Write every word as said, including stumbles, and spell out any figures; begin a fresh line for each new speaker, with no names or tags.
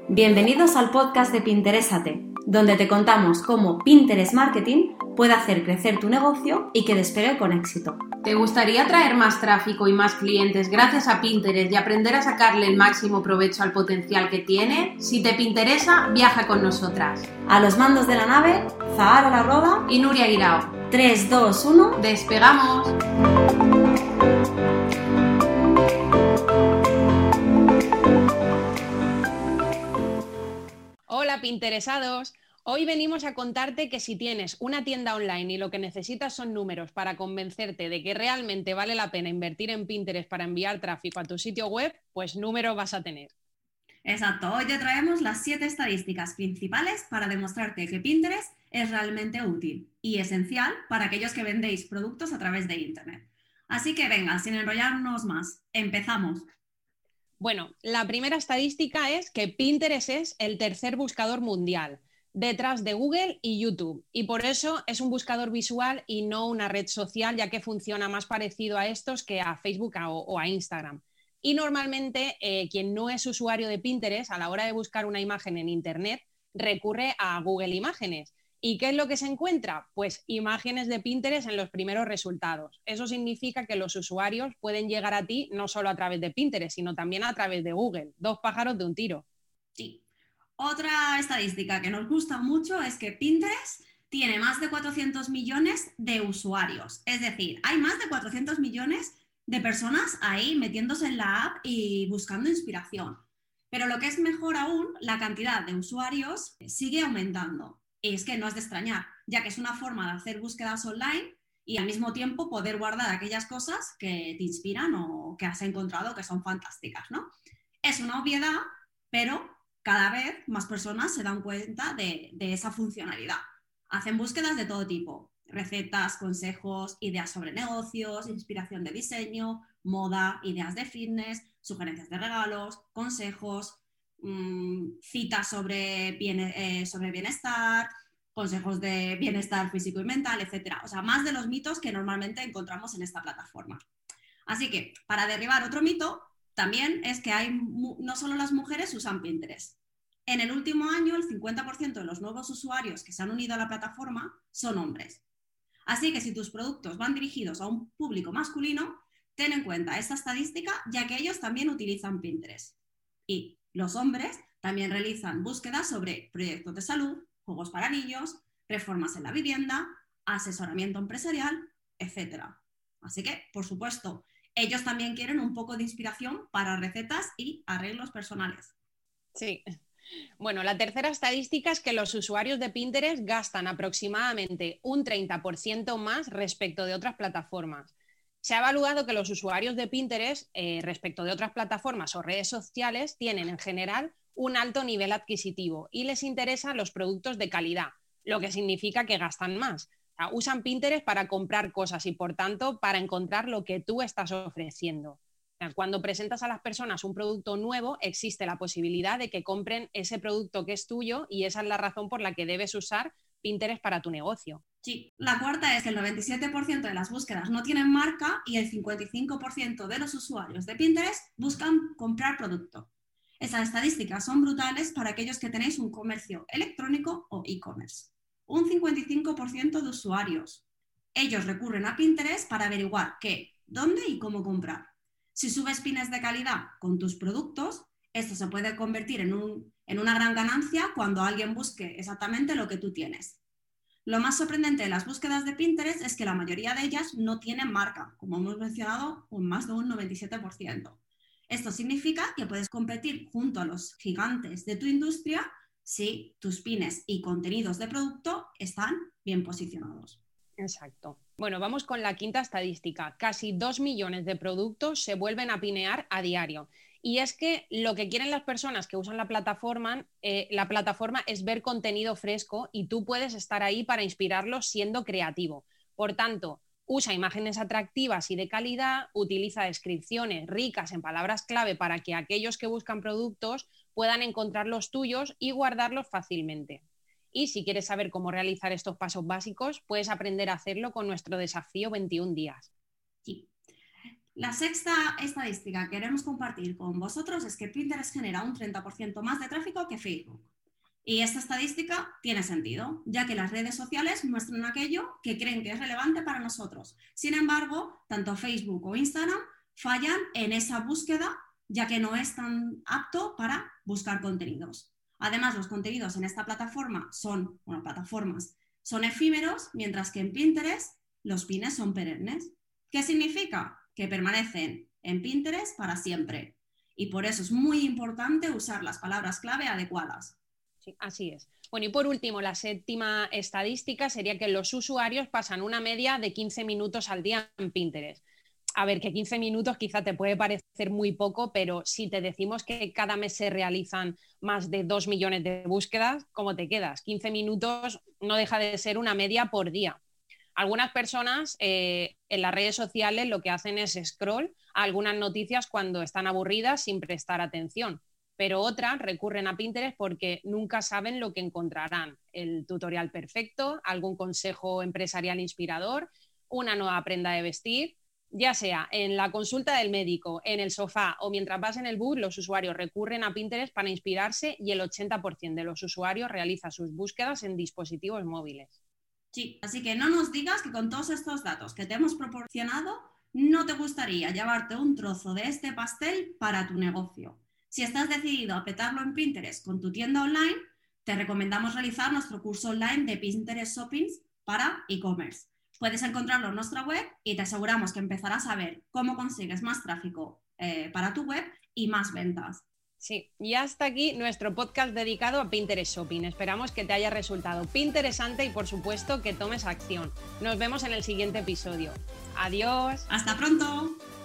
Bienvenidos al podcast de Pinterésate, donde te contamos cómo Pinterest Marketing puede hacer crecer tu negocio y que despegue con éxito.
¿Te gustaría traer más tráfico y más clientes gracias a Pinterest y aprender a sacarle el máximo provecho al potencial que tiene? Si te interesa, viaja con nosotras.
A los mandos de la nave, Zahara La Roda
y Nuria Guirao.
tres, dos, uno...
¡Despegamos! Hola Pinteresados, hoy venimos a contarte que si tienes una tienda online y lo que necesitas son números para convencerte de que realmente vale la pena invertir en Pinterest para enviar tráfico a tu sitio web, pues número vas a tener.
Exacto, hoy te traemos las siete estadísticas principales para demostrarte que Pinterest es realmente útil y esencial para aquellos que vendéis productos a través de Internet. Así que venga, sin enrollarnos más, empezamos.
Bueno, la primera estadística es que Pinterest es el tercer buscador mundial, detrás de Google y YouTube, y por eso es un buscador visual y no una red social, ya que funciona más parecido a estos que a Facebook o, o a Instagram. Y normalmente eh, quien no es usuario de Pinterest, a la hora de buscar una imagen en Internet, recurre a Google Imágenes. ¿Y qué es lo que se encuentra? Pues imágenes de Pinterest en los primeros resultados. Eso significa que los usuarios pueden llegar a ti no solo a través de Pinterest, sino también a través de Google. Dos pájaros de un tiro.
Sí. Otra estadística que nos gusta mucho es que Pinterest tiene más de cuatrocientos millones de usuarios. Es decir, hay más de cuatrocientos millones de personas ahí metiéndose en la app y buscando inspiración. Pero lo que es mejor aún, la cantidad de usuarios sigue aumentando. Y es que no es de extrañar, ya que es una forma de hacer búsquedas online y al mismo tiempo poder guardar aquellas cosas que te inspiran o que has encontrado que son fantásticas, ¿no? Es una obviedad, pero cada vez más personas se dan cuenta de, de esa funcionalidad. Hacen búsquedas de todo tipo, recetas, consejos, ideas sobre negocios, inspiración de diseño, moda, ideas de fitness, sugerencias de regalos, consejos, citas sobre, bien, eh, sobre bienestar, consejos de bienestar físico y mental, etcétera. O sea, más de los mitos que normalmente encontramos en esta plataforma. Así que, para derribar otro mito, también es que hay, no solo las mujeres usan Pinterest. En el último año, el cincuenta por ciento de los nuevos usuarios que se han unido a la plataforma son hombres. Así que si tus productos van dirigidos a un público masculino, ten en cuenta esta estadística, ya que ellos también utilizan Pinterest. Y los hombres también realizan búsquedas sobre proyectos de salud, juegos para niños, reformas en la vivienda, asesoramiento empresarial, etcétera. Así que, por supuesto, ellos también quieren un poco de inspiración para recetas y arreglos personales.
Sí. Bueno, la tercera estadística es que los usuarios de Pinterest gastan aproximadamente un treinta por ciento más respecto de otras plataformas. Se ha evaluado que los usuarios de Pinterest, eh, respecto de otras plataformas o redes sociales, tienen en general un alto nivel adquisitivo y les interesan los productos de calidad, lo que significa que gastan más. O sea, usan Pinterest para comprar cosas y, por tanto, para encontrar lo que tú estás ofreciendo. O sea, cuando presentas a las personas un producto nuevo, existe la posibilidad de que compren ese producto que es tuyo y esa es la razón por la que debes usar Pinterest para tu negocio.
Sí, la cuarta es que el noventa y siete por ciento de las búsquedas no tienen marca y el cincuenta y cinco por ciento de los usuarios de Pinterest buscan comprar producto. Esas estadísticas son brutales para aquellos que tenéis un comercio electrónico o e-commerce. Un cincuenta y cinco por ciento de usuarios. Ellos recurren a Pinterest para averiguar qué, dónde y cómo comprar. Si subes pines de calidad con tus productos, esto se puede convertir en, un, en una gran ganancia cuando alguien busque exactamente lo que tú tienes. Lo más sorprendente de las búsquedas de Pinterest es que la mayoría de ellas no tienen marca, como hemos mencionado, un más de un noventa y siete por ciento. Esto significa que puedes competir junto a los gigantes de tu industria si tus pines y contenidos de producto están bien posicionados.
Exacto. Bueno, vamos con la quinta estadística. Casi dos millones de productos se vuelven a pinear a diario. Y es que lo que quieren las personas que usan la plataforma, eh, la plataforma es ver contenido fresco y tú puedes estar ahí para inspirarlos siendo creativo. Por tanto, usa imágenes atractivas y de calidad, utiliza descripciones ricas en palabras clave para que aquellos que buscan productos puedan encontrar los tuyos y guardarlos fácilmente. Y si quieres saber cómo realizar estos pasos básicos, puedes aprender a hacerlo con nuestro desafío veintiún días.
Sí. La sexta estadística que queremos compartir con vosotros es que Pinterest genera un treinta por ciento más de tráfico que Facebook. Y esta estadística tiene sentido, ya que las redes sociales muestran aquello que creen que es relevante para nosotros. Sin embargo, tanto Facebook o Instagram fallan en esa búsqueda, ya que no es tan apto para buscar contenidos. Además, los contenidos en esta plataforma son, bueno, plataformas, son efímeros, mientras que en Pinterest los pines son perennes. ¿Qué significa? Que permanecen en Pinterest para siempre. Y por eso es muy importante usar las palabras clave adecuadas.
Sí, así es. Bueno, y por último, la séptima estadística sería que los usuarios pasan una media de quince minutos al día en Pinterest. A ver, que quince minutos quizá te puede parecer muy poco, pero si te decimos que cada mes se realizan más de dos millones de búsquedas, ¿cómo te quedas? quince minutos no deja de ser una media por día. Algunas personas eh, en las redes sociales lo que hacen es scroll a algunas noticias cuando están aburridas sin prestar atención, pero otras recurren a Pinterest porque nunca saben lo que encontrarán. El tutorial perfecto, algún consejo empresarial inspirador, una nueva prenda de vestir. Ya sea en la consulta del médico, en el sofá o mientras vas en el bus, los usuarios recurren a Pinterest para inspirarse y el ochenta por ciento de los usuarios realiza sus búsquedas en dispositivos móviles.
Sí, así que no nos digas que con todos estos datos que te hemos proporcionado no te gustaría llevarte un trozo de este pastel para tu negocio. Si estás decidido a petarlo en Pinterest con tu tienda online, te recomendamos realizar nuestro curso online de Pinterest Shoppings para e-commerce. Puedes encontrarlo en nuestra web y te aseguramos que empezarás a ver cómo consigues más tráfico eh, para tu web y más ventas.
Sí, y hasta aquí nuestro podcast dedicado a Pinterest Shopping. Esperamos que te haya resultado interesante y, por supuesto, que tomes acción. Nos vemos en el siguiente episodio. Adiós.
Hasta pronto.